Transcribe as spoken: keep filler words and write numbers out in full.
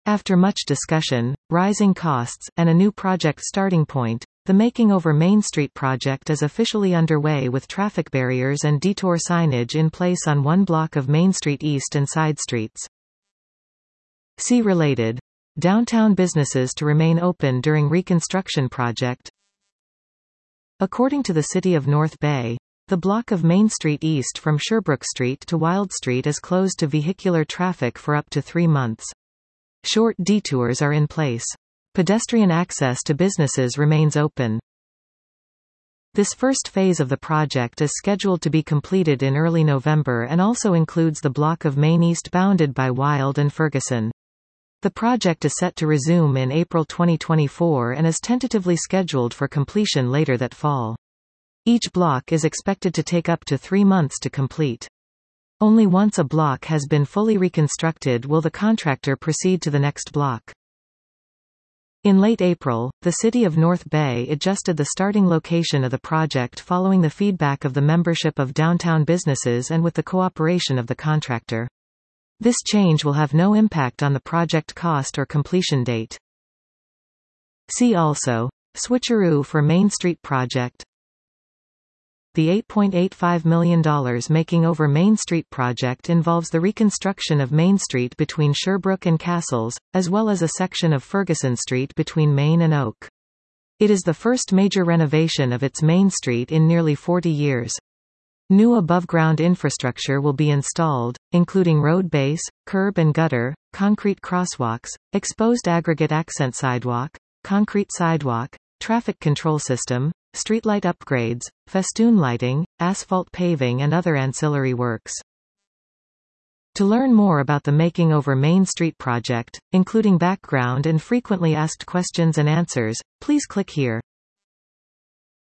After much discussion, rising costs, and a new project starting point, the Making Over Main Street project is officially underway with traffic barriers and detour signage in place on one block of Main Street East and side streets. See related. Downtown businesses to remain open during reconstruction project. According to the City of North Bay, the block of Main Street East from Sherbrooke Street to Wild Street is closed to vehicular traffic for up to three months. Short detours are in place. Pedestrian access to businesses remains open. This first phase of the project is scheduled to be completed in early November and also includes the block of Main East bounded by Wild and Ferguson. The project is set to resume in April twenty twenty-four and is tentatively scheduled for completion later that fall. Each block is expected to take up to three months to complete. Only once a block has been fully reconstructed will the contractor proceed to the next block. In late April, the City of North Bay adjusted the starting location of the project following the feedback of the membership of downtown businesses and with the cooperation of the contractor. This change will have no impact on the project cost or completion date. See also, Switcheroo for Main Street project. The eight point eight five million dollars Making Over Main Street project involves the reconstruction of Main Street between Sherbrooke and Castles, as well as a section of Ferguson Street between Main and Oak. It is the first major renovation of its Main Street in nearly forty years. New above-ground infrastructure will be installed, including road base, curb and gutter, concrete crosswalks, exposed aggregate accent sidewalk, concrete sidewalk, traffic control system, streetlight upgrades, festoon lighting, asphalt paving and other ancillary works. To learn more about the Making Over Main Street project, including background and frequently asked questions and answers, please click here.